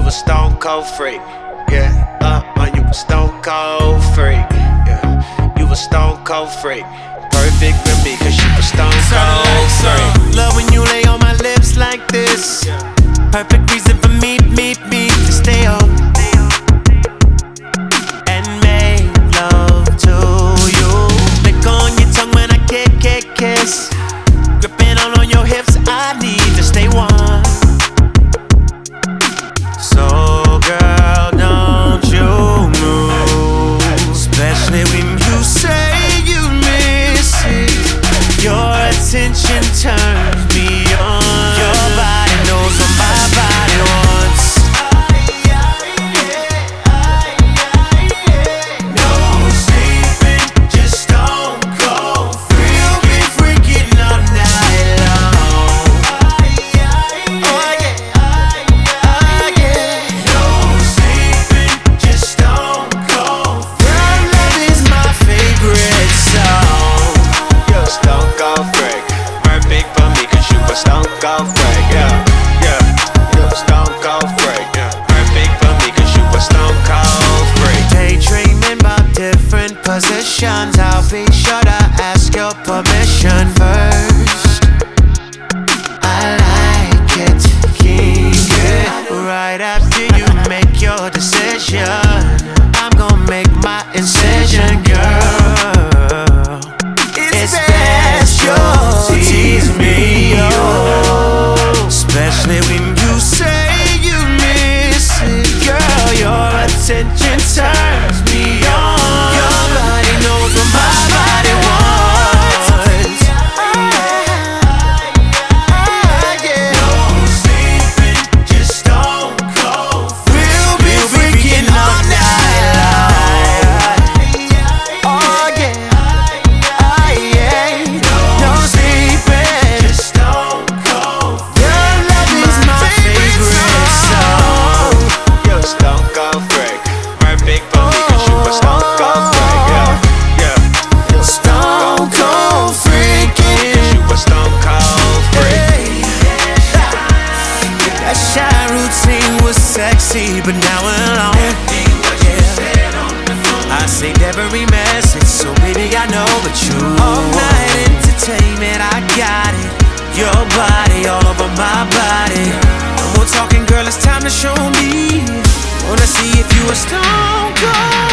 a stone cold freak. Yeah, man, you a stone cold freak. Yeah, you a stone cold freak. Perfect with me, cause you a stone cold freak. Love when you lay on my lips like this. Perfect reason for me to stay home and make love to you. Lick on your tongue when I kiss. Gripping all on your hips, I need to stay warm. So girl, don't you move, especially when you say you miss it. Your attention turns me on. Your body knows what my body wants. No sleeping, just stone cold free. We'll be freaking all night long. Oh yeah. No sleeping, just stone cold free. Your love is my favorite song. You a stone cold freak. Perfect for me, cause you a stone cold freak. Yeah, you a stone cold freak. Yeah, perfect for me, cause you a stone cold freak. Daydreaming about different positions. I'll be sure to ask your permission first. I like it, king it. Right after you make your decision, I'm gonna make my incision, girl. It's best you tease me, especially when you say you miss it. Girl, your attention turns me on. Your body knows what my body wants. Yeah. No sleeping, just stone cold. We'll be freaking all night long. Oh yeah. No sleeping, just stone cold. Your love is my favorite song. You a stone cold freak. Perfect for me, cause you a stone cold freak. Yeah, you a Stone cold freaking. cause you a stone cold freak. That shy routine was sexy, but now we're alone. I saved every message, so baby I know but you. All night entertainment, I got it. Your body all over my body. No more talking, girl, it's time to show me. Wanna see if you a stone cold